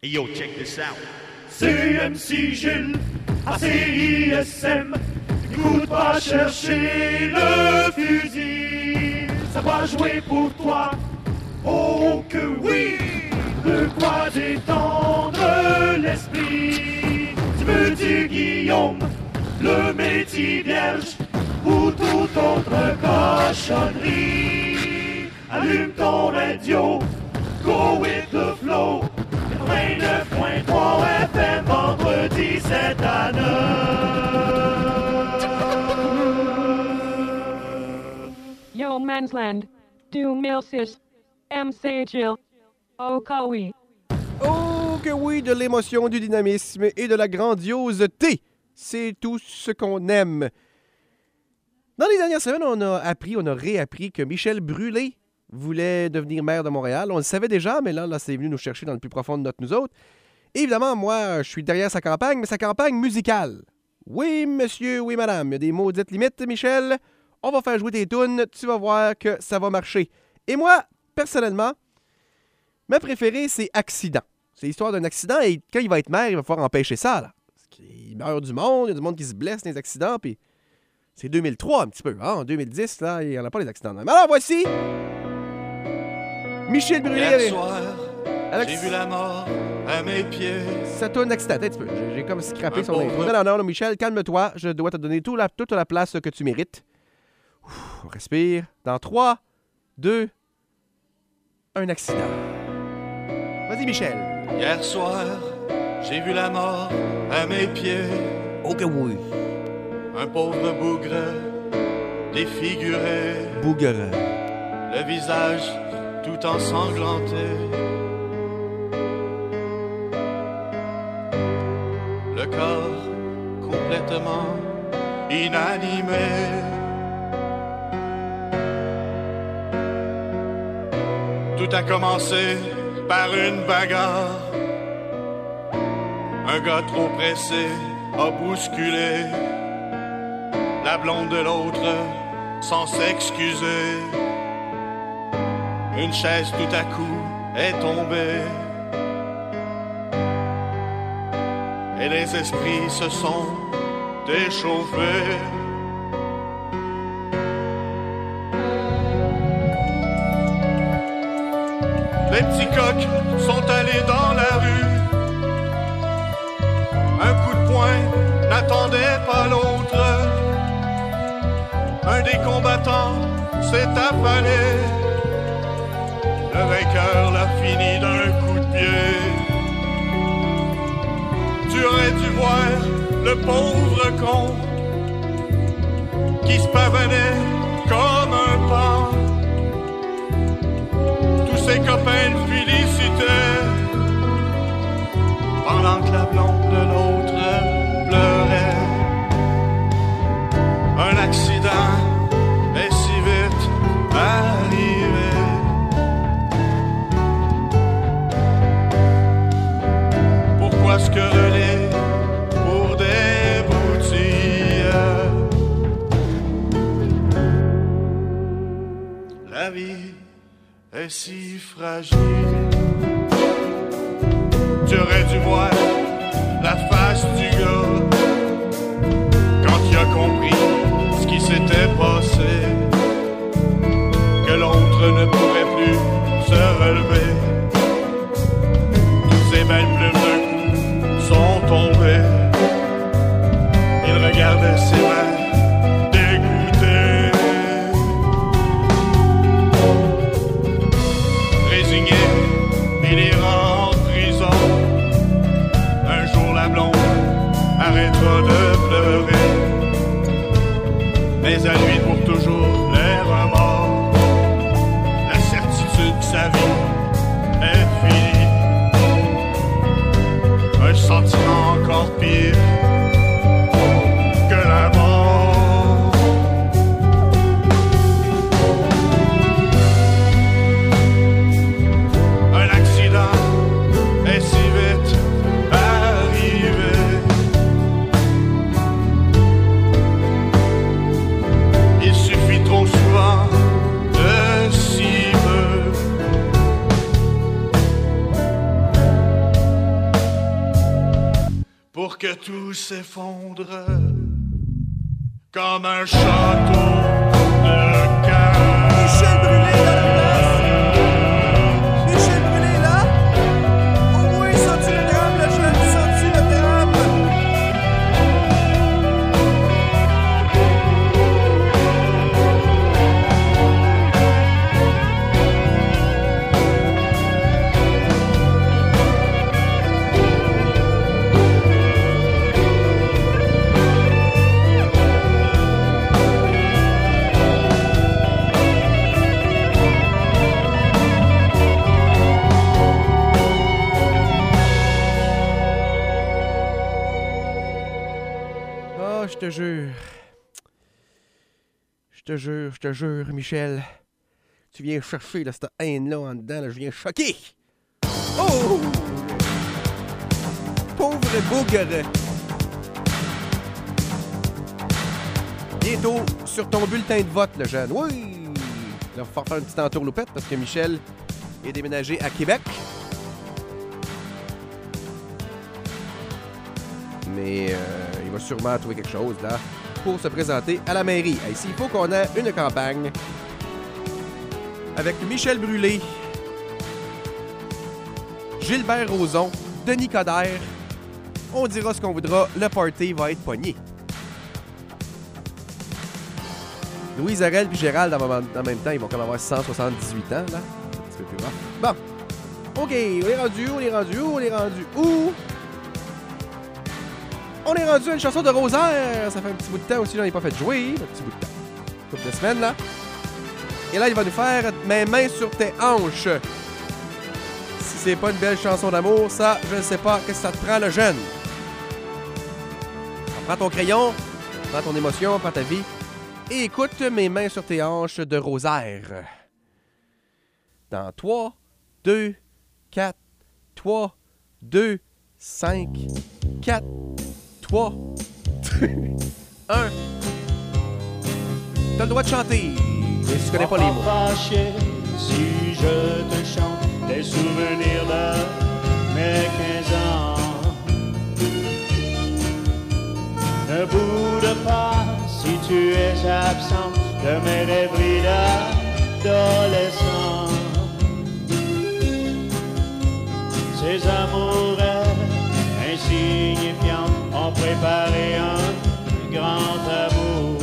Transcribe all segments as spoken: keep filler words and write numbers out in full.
Yo, check this out. C M C Gilles, A C I S M, écoute pas chercher le fusil. Ça va jouer pour toi, oh que oui. De quoi détendre l'esprit. Tu veux du Guillaume, le métier vierge, ou toute autre cochonnerie. Allume ton radio, go with the flow. quatre-vingt-neuf point trois F M, vendredi sept à neuf. Yo Mansland, du mille six, M C Gilles, oh que oui. Oh que oui, de l'émotion, du dynamisme et de la grandiosité. C'est tout ce qu'on aime. Dans les dernières semaines, on a appris, on a réappris que Michel Brûlé voulait devenir maire de Montréal. On le savait déjà, mais là, là, c'est venu nous chercher dans le plus profond de notre nous autres. Et évidemment, moi, je suis derrière sa campagne, mais sa campagne musicale. Oui, monsieur, oui, madame, il y a des maudites limites, Michel. On va faire jouer tes tunes, tu vas voir que ça va marcher. Et moi, personnellement, ma préférée, c'est Accident. C'est l'histoire d'un accident, et quand il va être maire, il va falloir empêcher ça, là. Parce qu'il meurt du monde, il y a du monde qui se blesse dans les accidents, puis c'est deux mille trois un petit peu. Hein? En deux mille dix, là, il n'y en a pas les accidents. Mais alors, voici Michel Brûlé. Hier soir, Alex... j'ai vu la mort à mes pieds. Ça tourne accident, un petit peu. J'ai, j'ai comme scrappé son intro. Non, non, non, non, Michel, calme-toi. Je dois te donner tout la, toute la place que tu mérites. Ouf, on respire. Dans trois, deux, un accident. Vas-y, Michel. Hier soir, j'ai vu la mort à mes pieds. Oh que oui. Un pauvre bougre défiguré. Bougre. Le visage tout ensanglanté. Le corps complètement inanimé. Tout a commencé par une bagarre. Un gars trop pressé a bousculé la blonde de l'autre sans s'excuser. Une chaise tout à coup est tombée et les esprits se sont échauffés. Les petits coqs sont allés dans la rue. Un coup de poing n'attendait pas l'autre. Un des combattants s'est affalé. Le vainqueur l'a fini d'un coup de pied. Tu aurais dû voir le pauvre con qui se pavanait comme un pan. Tous ses copains le félicitaient pendant que la blonde de l'autre pleurait. Un accident est si vite arrivé. Pourquoi se quereller pour des broutilles? La vie est si fragile. Tu aurais dû voir la face du gars quand il a compris ce qui s'était passé, que l'autre ne pourrait plus se relever. Toutes ses belles plumes d'un coup sont tombées. Il regardait ses mains dégoûtées. Résigné, il ira en prison. Un jour la blonde arrêtera de pleurer, mais à lui pour toujours les remords, la certitude que sa vie est finie. pour que tout s'effondre comme un château de cœur. Michel Brûlé dans la place! Michel Brûlé là! Au moins, senti le drame, le jeune, senti le drame! Je te jure. Je te jure, je te jure, Michel. Tu viens chercher là, cette haine-là en dedans, là, je viens choquer. Oh! Pauvre bougre. Bientôt sur ton bulletin de vote, le jeune. Oui! Là, il va faire une petite entourloupette parce que Michel est déménagé à Québec. Mais euh, il va sûrement trouver quelque chose, là, pour se présenter à la mairie. Ici, il faut qu'on ait une campagne avec Michel Brûlé, Gilbert Rozon, Denis Coderre. On dira ce qu'on voudra, le party va être pogné. Louise Arel et Gérald, en même temps, ils vont comme avoir cent soixante-dix-huit ans, là. C'est un petit peu plus rare. Bon. OK, on est rendu où? On est rendu où? On est rendu où? On est rendu à une chanson de Rosaire. Ça fait un petit bout de temps aussi, j'en ai pas fait jouer. Un petit bout de temps. Une couple de semaines, là. Et là, il va nous faire « Mes mains sur tes hanches ». Si c'est pas une belle chanson d'amour, ça, je ne sais pas. Qu'est-ce que ça te prend, le jeune? Alors, prends ton crayon, prends ton émotion, prends ta vie et écoute « Mes mains sur tes hanches » de Rosaire. Dans trois, deux, quatre, trois, deux, cinq, quatre, trois, un. T'as le droit de chanter, mais si tu connais pas les mots. Fâché si je te chante des souvenirs de mes quinze ans. Ne boude pas si tu es absent de mes rêveries d'adolescent. Ces amours insignifiants ont préparé un grand amour.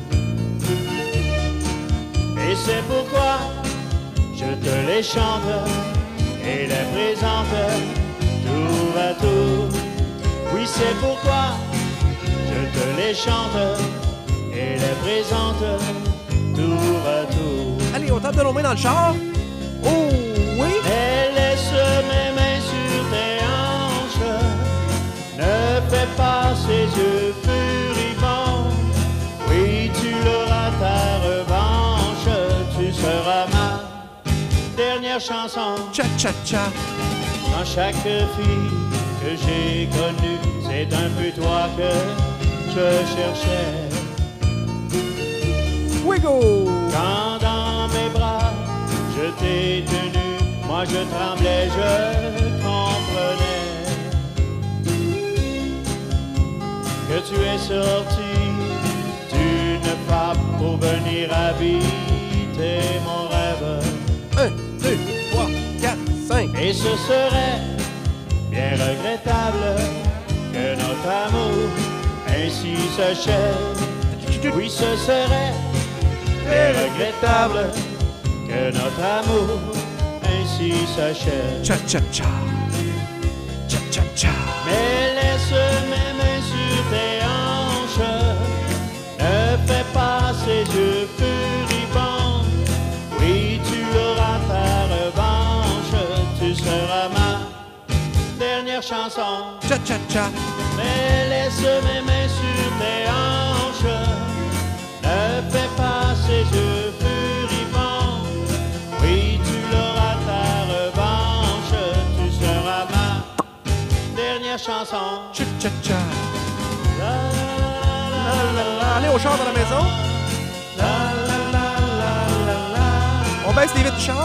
Et c'est pourquoi je te les chante et les présente tour à tour. Oui, c'est pourquoi je te les chante et les présente tour à tour. Allez, on tape de nos mains dans le char. Oh, oui. Et laisse mes mains sur tes hanches. Ne fais pas ces yeux furibonds. Oui, tu l'auras ta revanche. Tu seras ma dernière chanson. Cha-cha-cha. Dans chaque fille que j'ai connue, c'est un peu toi que je cherchais. Wiggle. Quand dans mes bras je t'ai tenu, moi je tremblais, je comprenais que tu es sorti d'une fable pour venir habiter mon rêve. Un, deux, trois, quatre, cinq. Et ce serait bien regrettable que notre amour ainsi s'achève. Oui, ce serait bien regrettable que notre amour ainsi s'achève. Cha-cha-cha. Cha-cha-cha. Mais laisse mes mains sur tes hanches. Ne fais pas ces yeux furibonds. Oui, tu auras ta revanche. Tu seras ma dernière chanson. Cha-cha-cha. Mais laisse mes mains sur tes hanches. Ne fais pas ces yeux furibonds. Oui, tu l'auras ta revanche. Tu seras ma dernière chanson. Cha-cha-cha. La, la, la, la, la, Allez, on chante dans la maison. la, la, la, la, la, la. On baisse les vitres du char.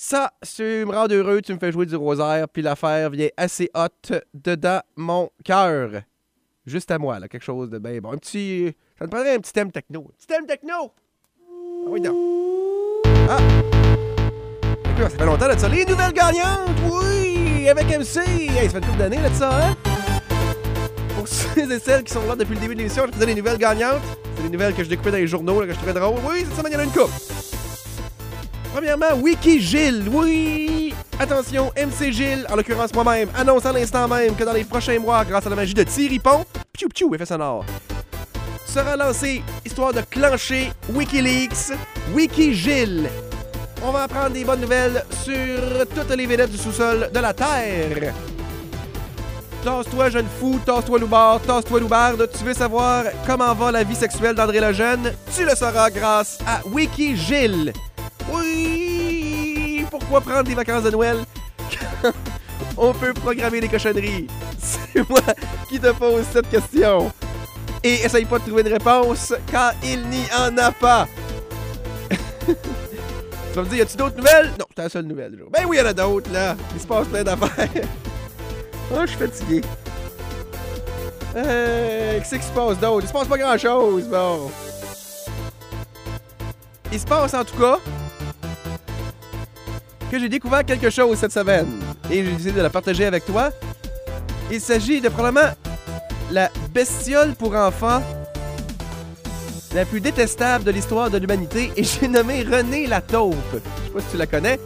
Ça, tu me rends heureux, tu me fais jouer du rosaire, puis l'affaire vient assez haute dedans mon cœur. Juste à moi, là, quelque chose de bien bon. Un petit... Ça me prendrait un petit thème techno. Un petit thème techno! Ah oui, non. Ah! Ça fait longtemps, là, de ça. Les nouvelles gagnantes, oui! Avec M C! Hey, ça fait une couple d'années, là, de ça, hein? Pour ceux et celles qui sont là depuis le début de l'émission, je faisais les nouvelles gagnantes. C'est des nouvelles que je découpais dans les journaux, là, que je trouvais drôles. Oui, cette semaine, il y en a une couple. Premièrement, Wiki Gilles, oui! Attention, M C Gilles, en l'occurrence moi-même, annonce à l'instant même que dans les prochains mois, grâce à la magie de Thierry Pont, piou piou, effet sonore, sera lancé, histoire de clencher Wikileaks, Wiki Gilles. On va apprendre des bonnes nouvelles sur toutes les vedettes du sous-sol de la Terre. Tasse-toi, jeune fou, tasse-toi, loupard, tasse-toi, loubarde. Tu veux savoir comment va la vie sexuelle d'André Lejeune? Tu le sauras grâce à Wiki Gilles. Oui! Pourquoi prendre des vacances de Noël quand on peut programmer des cochonneries? C'est moi qui te pose cette question. Et essaye pas de trouver une réponse quand il n'y en a pas. Tu vas me dire, y a-tu d'autres nouvelles? Non, c'est la seule nouvelle. Genre. Ben oui, il y en a d'autres, là. Il se passe plein d'affaires. Oh, je suis fatigué. Euh, qu'est-ce qui se passe d'autre? Il se passe pas grand-chose, bon. Il se passe, en tout cas, que j'ai découvert quelque chose cette semaine. Et j'ai décidé de la partager avec toi. Il s'agit de probablement la bestiole pour enfants la plus détestable de l'histoire de l'humanité. Et j'ai nommé René la taupe. Je sais pas si tu la connais.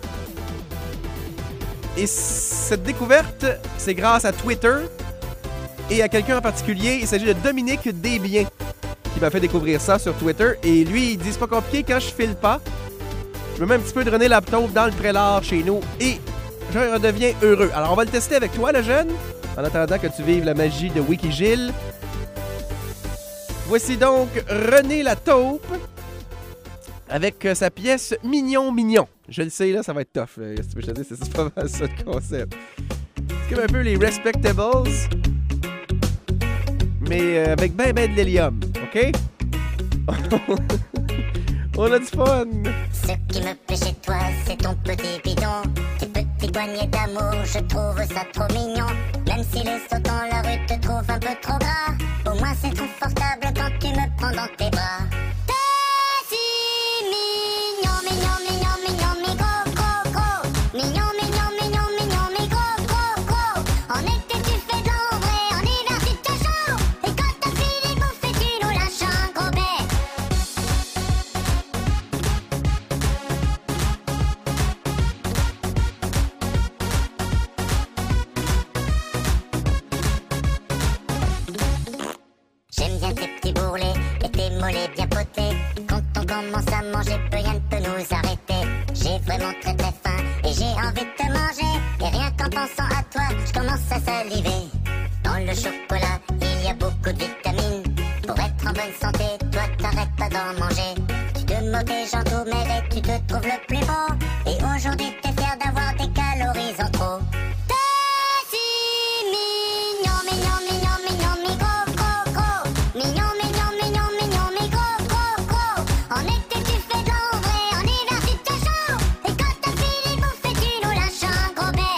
Et cette découverte, c'est grâce à Twitter et à quelqu'un en particulier. Il s'agit de Dominique Desbiens qui m'a fait découvrir ça sur Twitter. Et lui, il dit, c'est pas compliqué, quand je file pas, je me mets un petit peu de René la taupe dans le prélat chez nous et je redeviens heureux. Alors, on va le tester avec toi, le jeune, en attendant que tu vives la magie de Wiki Gilles. Voici donc René la taupe avec euh, sa pièce Mignon Mignon. Je le sais, là, ça va être tough. Qu'est-ce que tu veux que je te dise? C'est pas mal ça le concept. C'est comme un peu les Respectables, mais euh, avec ben ben de l'hélium, OK? On a du fun! Ce qui me plaît chez toi, c'est ton petit bidon. Tes petits poignets d'amour, je trouve ça trop mignon. Même si les sauts dans la rue te trouvent un peu trop gras, au moins c'est confortable quand tu me prends dans tes bras. T'es si mignon, mignon, mignon, mignon, mi go, go, go. Mignon, mignon, mignon, mignon, mi go, go, go. En été tu fais de l'ombre et en hiver tu te chaud. Et quand t'as fini de bouffer, tu nous lâches un gros bec. J'aime bien tes petits bourrelets et tes mollets bien potés. Quand on commence à manger, rien ne peut nous arrêter. J'ai vraiment très très faim et j'ai envie de te manger. Et rien qu'en pensant à toi, je commence à saliver. Dans le chocolat, il y a beaucoup de vitamines. Pour être en bonne santé, toi t'arrêtes pas d'en manger. Tu te moques des gens tout maigres et tu te trouves le plus beau. Et aujourd'hui t'es fier d'avoir des calories en trop. T'es si mignon, mignon, mignon, mignon, mi go, go, go. Mignon, mignon, mignon, mignon, mi go, go, go. En été tu fais de l'ombre et en hiver tu te chaud. Et quand t'as fini de bouffer, tu nous lâches un gros bec.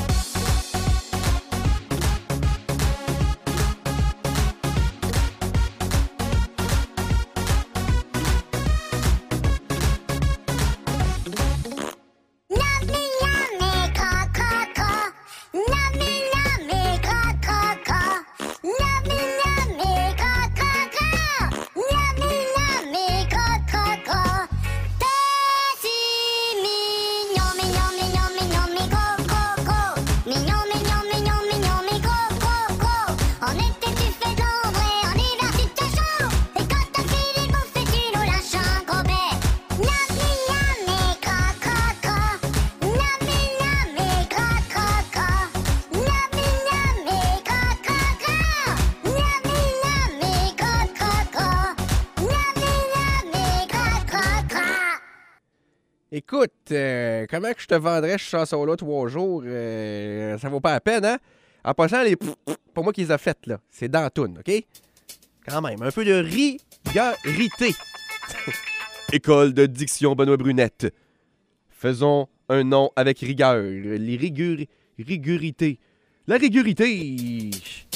Miam, miam, et cra, cra, cra. Miam, miam, et cra, cra, cra. Miam, miam, et cra, cra, cra. Miam, miam, et cra, cra, cra. T'es si mignon, mignon, mignon, mignon, mi go, go, go. Mignon, mignon, mignon, mignon, mi go, go, go. En été tu fais de l'ombre et en hiver tu te chaud. Et quand t'as fini de bouffer, tu nous lâches un gros bec. Miam, miam, et cra, cra, cra. Miam, miam, et cra, cra, cra. Miam, miam, et cra, cra, cra. Miam, miam, et cra, cra, cra. Miam, miam, et cra, cra, cra. Écoute, euh, comment que je te vendrais cette chanson-là trois jours? Euh, ça vaut pas la peine, hein? En passant, les pff, pff, pas moi qui les a faites, là. C'est dans la toune, OK? Quand même, un peu de rigueureté. École de diction Benoît Brunette. Faisons un nom avec rigueur. Les rigur... rigurité. La rigurité.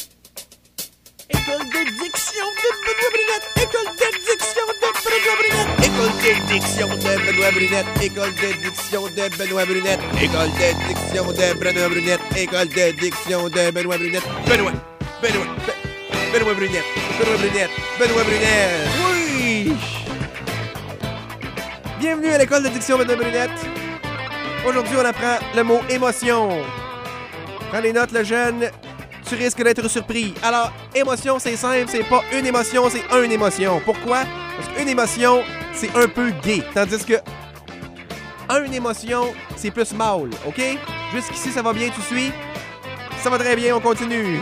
École de diction de Benoît Brunette. École de diction de Benoît Brunette. École de diction de Benoît Brunette. École de diction de Benoît Brunette. École de diction de Benoît Brunette. École de diction de Benoît Brunette. Benoît. Benoît. Benoît Brunette. Benoît Brunette. Benoît Brunette. Oui. Bienvenue à l'école de diction Benoît Brunette. Aujourd'hui, on apprend le mot émotion. Prends les notes, le jeune. Tu risques d'être surpris. Alors, émotion, c'est simple, c'est pas une émotion, c'est une émotion. Pourquoi? Parce qu'une émotion, c'est un peu gay. Tandis que une émotion, c'est plus mâle, OK? Jusqu'ici, ça va bien, tu suis? Ça va très bien, on continue.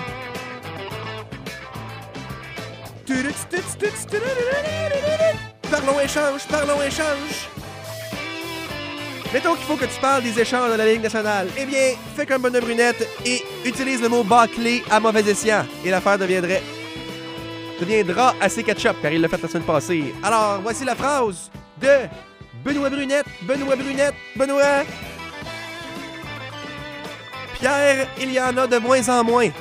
Parlons échange, parlons échange. Mettons qu'il faut que tu parles des échanges dans la Ligue nationale. Eh bien, fais comme Benoît Brunette et utilise le mot bâclé à mauvais escient. Et l'affaire deviendrait... deviendra assez ketchup, car il l'a fait la semaine passée. Alors, voici la phrase de Benoît Brunette, Benoît Brunette, Benoît. Pierre, il y en a de moins en moins.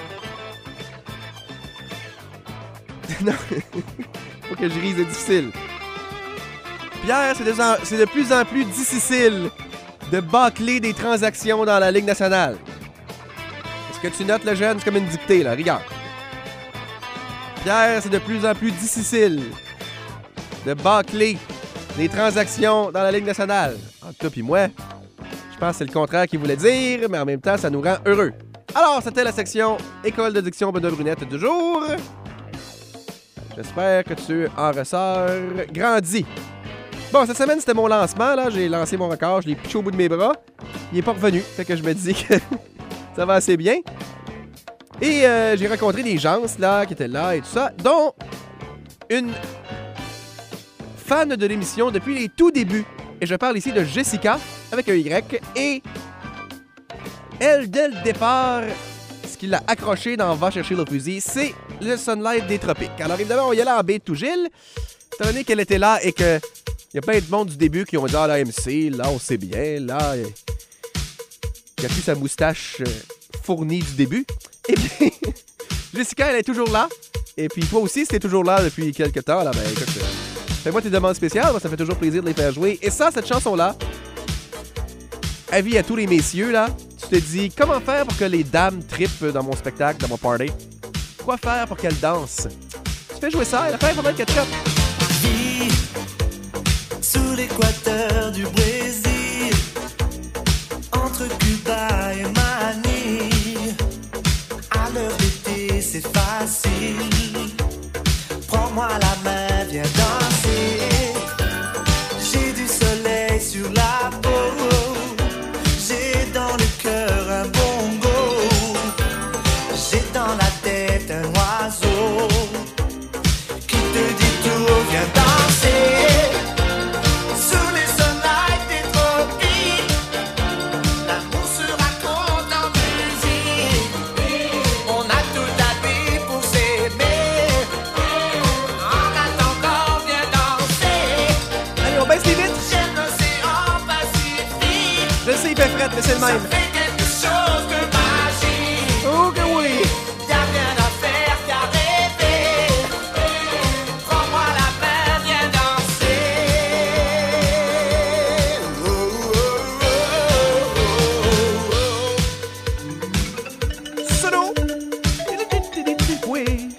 Non, faut que je rise, c'est difficile. Pierre, c'est de, c'est de plus en plus difficile de bâcler des transactions dans la Ligue nationale. Est-ce que tu notes, le jeune? C'est comme une dictée, là. Regarde. Pierre, c'est de plus en plus difficile de bâcler des transactions dans la Ligue nationale. Entre toi et moi, je pense que c'est le contraire qu'il voulait dire, mais en même temps, ça nous rend heureux. Alors, c'était la section École de diction Benoît Brunette du jour. J'espère que tu en ressors grandi. Bon, cette semaine, c'était mon lancement, là. J'ai lancé mon record, je l'ai pitché au bout de mes bras. Il est pas revenu, fait que je me dis que ça va assez bien. Et euh, j'ai rencontré des gens, là, qui étaient là et tout ça, dont une fan de l'émission depuis les tout débuts. Et je parle ici de Jessica, avec un Y, et elle, dès le départ, ce qui l'a accroché dans Va chercher le fusil, c'est le Sunlight des tropiques. Alors évidemment, on y allait en baie de Tougil, étant donné qu'elle était là et que il y a plein de monde du début qui ont dit « Ah, la M C, là, on sait bien, là, il a plus sa moustache euh, fournie du début. » Eh bien, Jessica, elle est toujours là. Et puis toi aussi, si t'es toujours là depuis quelques temps, là, ben écoute, euh, fais-moi tes demandes spéciales, moi, ça fait toujours plaisir de les faire jouer. Et ça, cette chanson-là, avis à tous les messieurs, là, tu te dis, comment faire pour que les dames trippent dans mon spectacle, dans mon party? Quoi faire pour qu'elles dansent? Tu fais jouer ça, et la faire pendant le ketchup. Sous l'équateur du Brésil, entre Cuba et Manille, à l'heure d'été c'est facile. Prends-moi la main, viens danser. J'ai du soleil sur la peau, j'ai dans le cœur un bongo, j'ai dans la tête un oiseau qui te dit tout, viens danser. Mais c'est le même. Ça fait quelque chose de magique. Oh que oui. Y'a rien à faire qu'à rêver. Prends-moi la main, viens danser. Oh, oh, oh, oh. Solo. Oui.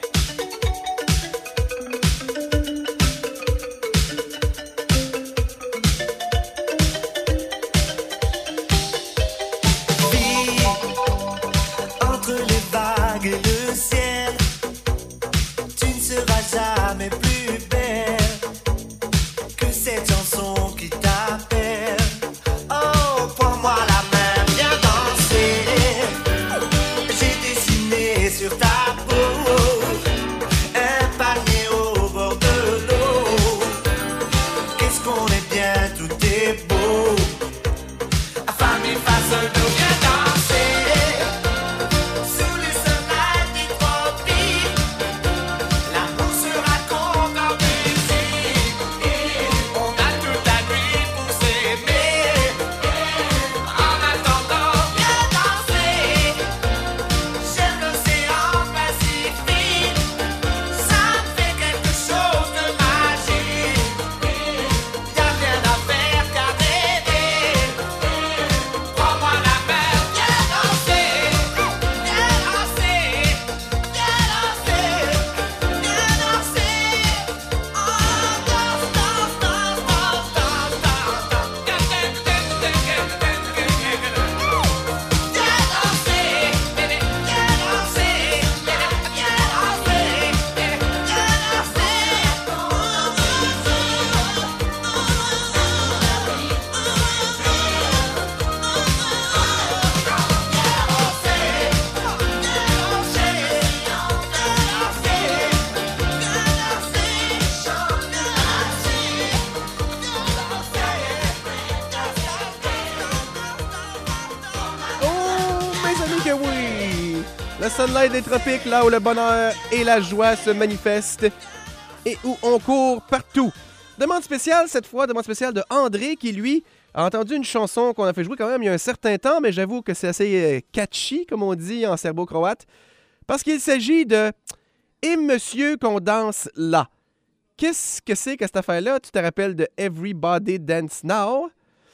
Sunlight des tropiques, là où le bonheur et la joie se manifestent et où on court partout. Demande spéciale cette fois, demande spéciale de André qui, lui, a entendu une chanson qu'on a fait jouer quand même il y a un certain temps, mais j'avoue que c'est assez euh, catchy, comme on dit en serbo-croate, parce qu'il s'agit de « Et monsieur qu'on danse là ». Qu'est-ce que c'est que cette affaire-là? Tu te rappelles de « Everybody Dance Now ».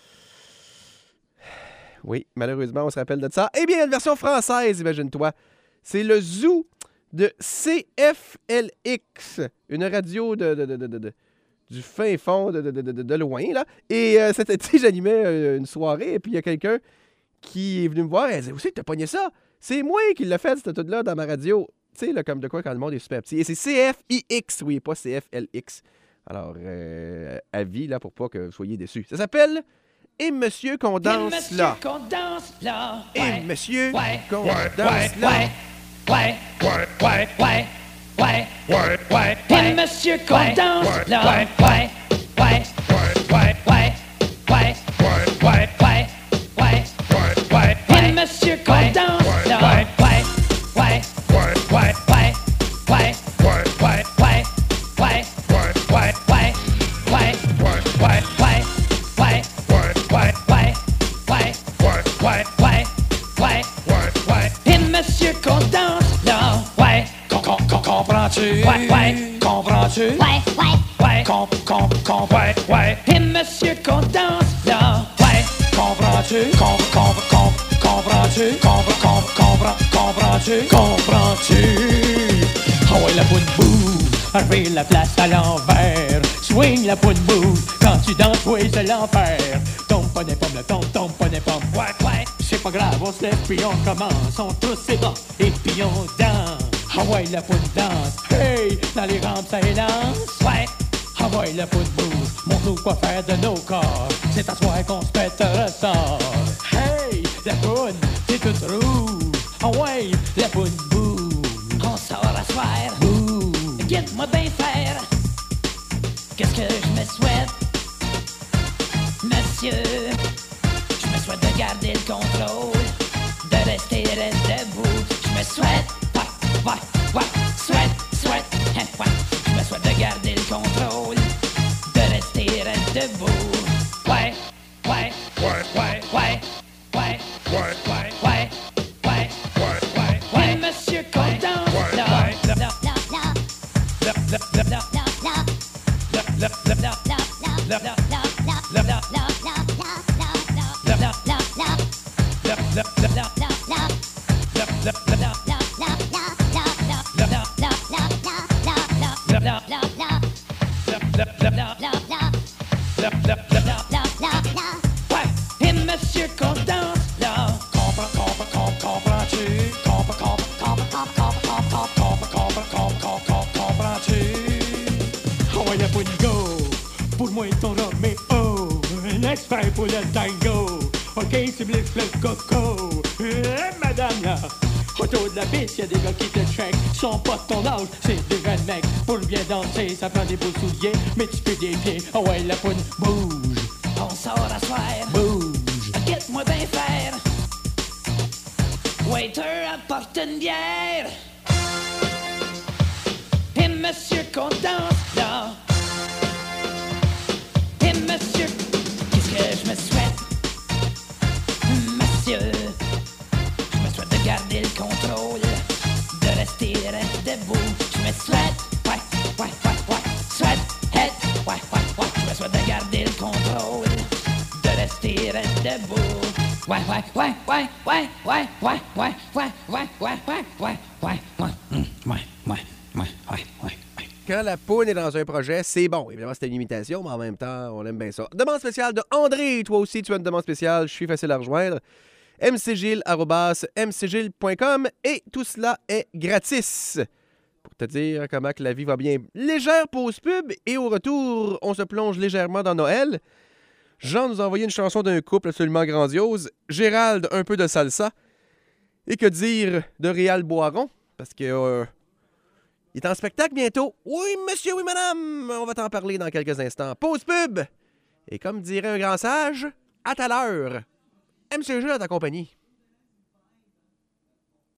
Oui, malheureusement, on se rappelle de ça. Eh bien, il y a une version française, imagine-toi. C'est le Zoo de C F L X, une radio de, de, de, de, de, du fin fond de, de, de, de, de loin, là. Et euh, cet été, j'animais euh, une soirée, et puis il y a quelqu'un qui est venu me voir, et elle dit « Où c'est que t'as pogné ça? C'est moi qui l'ai fait, cette toute-là, dans ma radio. » Tu sais, là, comme de quoi, quand le monde est super petit. Et c'est C F I X, oui, pas C F L X. Alors, euh, avis, là, pour pas que vous soyez déçus. Ça s'appelle... Et monsieur qu'on danse Et monsieur là. qu'on danse là. Et Ouais. monsieur Ouais. qu'on Ouais. danse Ouais. là. Ouais. Ouais. Ouais. Ouais. Ouais. Ouais. Ouais. Et monsieur qu'on danse là. Ouais. Ouais. Ouais. Ouais. Ouais. Ouais. Ouais. Ouais. Ouais. Et monsieur qu'on danse là. Ouais. Ouais. Ouais. Ouais. Ouais. Ouais. Ouais. Ouais. Ouais. Ouais. Ouais. Ouais. Ouais. Ouais. Ouais. Ouais, ouais, ouais, ouais, ouais, ouais, ouais, ouais. Et monsieur qu'on danse là, ouais, com, com, com, comprends-tu? Ouais, ouais, comprends-tu? Ouais, ouais, Ouais, com, com, com, ouais, ouais. Et monsieur qu'on danse là, ouais, comprends-tu? Com, com, com, comprends-tu? Com, com, comprends, comprends-tu? Comprends-tu? Ah ouais, la boune boue, arrive la place à l'envers. Swing la poune boue, quand tu danses, oui, c'est l'enfer. Tombe pas des pommes, le tombe, tombe pas des pommes. Ouais, ouais, c'est pas grave, on se lève puis on commence. On trousse ses bras et puis on danse. Ah ouais, la poune danse, hey, dans les rampes ça élance. Ouais, ah ouais, la poune bouge, montre-nous quoi faire de nos corps. C'est à soir qu'on se pète un ressort. Hey, la poune, c'est toute rouge. Ah ouais, la poune bouge. On sort à soir, bouge. Guide-moi bien faire. Qu'est-ce que je me souhaite, monsieur? Je me souhaite de garder le contrôle, de rester reste debout. Je me souhaite, ouais, ouais, ouais, souhaite, souhaite, hein, ouais. Je me souhaite de garder le contrôle, de rester reste debout. Ouais, ouais, ouais, ouais, ouais, ouais, ouais, ouais, ouais, ouais, ouais, ouais. Monsieur qu'on danse là, là, là, la, la, là, là, là. la, la, la, la, la, la, la, la, la, la, la, la, la, la, la, Et monsieur qu'on danse là, comprends, comprends, comprends, comprends-tu? Comprends, comprends, comprends, comprends, comprends, comprends, comprends, comprends, comprends-tu? Oh ouais, la poune go, pour moi ton Roméo, un expert pour le tango. Ok, c'est blitz le coco, eh, madame là. Autour de la piste, y'a des gars qui te check. Sont pas de ton âge, c'est des jeunes mecs. Pour bien danser, ça prend des beaux souliers, mais tu peux des pieds. Oh ouais, la poune bouge. On sort à soir, bouge. Guette-moi bien faire. Waiter, apporte une bière. Et monsieur qu'on danse là. Et monsieur, qu'est-ce que je me souhaite? Monsieur, je me souhaite de garder le contrôle, de rester reste debout. Je me souhaite, ouais, ouais, ouais, ouais, souhaite, head, ouais, ouais, ouais. Je me souhaite de garder le contrôle, de rester reste debout. Ouais, ouais, ouais, ouais, ouais, ouais, ouais, ouais, ouais, ouais, ouais, ouais, ouais, ouais, ouais, hum, ouais, ouais, ouais, ouais, ouais, ouais. Quand la poune est dans un projet, c'est bon. Évidemment, c'était une imitation, mais en même temps, on aime bien ça. Demande spéciale de André. Toi aussi, tu as une demande spéciale. Je suis facile à rejoindre. m c gilles arobase m c gilles point com et tout cela est gratis. Pour te dire comment que la vie va bien. Légère pause pub et au retour, on se plonge légèrement dans Noël. Jean nous a envoyé une chanson d'un couple absolument grandiose. Gérald, un peu de salsa. Et que dire de Réal Boiron? Parce que... Euh, il est en spectacle bientôt. Oui, monsieur, oui, madame. On va t'en parler dans quelques instants. Pause pub. Et comme dirait un grand sage, à tout à l'heure. M C G à ta compagnie.